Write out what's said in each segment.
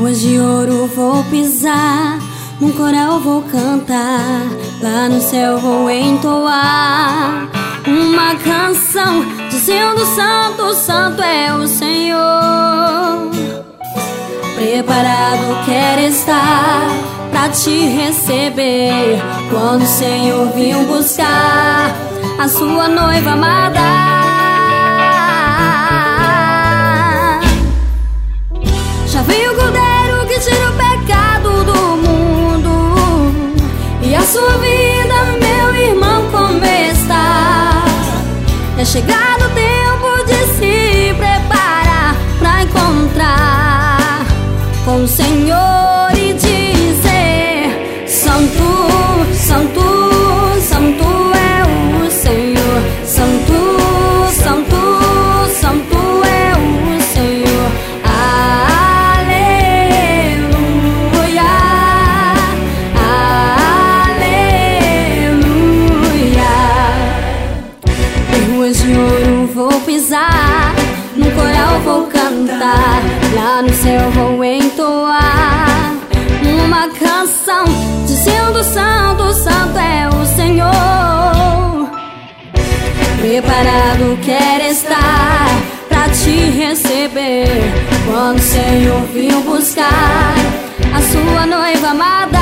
Ruas de ouro vou pisar, num coral vou cantar, lá no céu vou entoar uma canção dizendo: Santo, Santo é o Senhor. Preparado quero estar pra te receber, quando o Senhor vir buscar a sua noiva amada. Já veio o Cordeiro que tira o pecado do mundo, e a sua vida, meu irmão, como está? É chegado o tempo de se preparar pra encontrar com o Senhor e dizer: Santo, Santo, Santo é o Senhor. Santo, Santo, Santo é o Senhor. Aleluia, aleluia. Em ruas de ouro vou pisar, no coral vou cantar, lá no céu vou entoar uma canção dizendo: Santo, Santo é o Senhor. Preparado quero estar pra te receber, quando o Senhor vir buscar a sua noiva amada.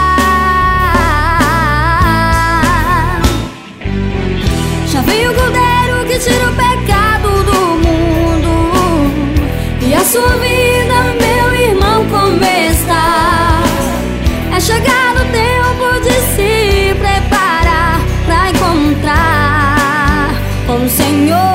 Já veio o Cordeiro que tira o pecado do mundo, e a sua vida, meu irmão, como está? É chegado o tempo de se preparar pra encontrar com o Senhor.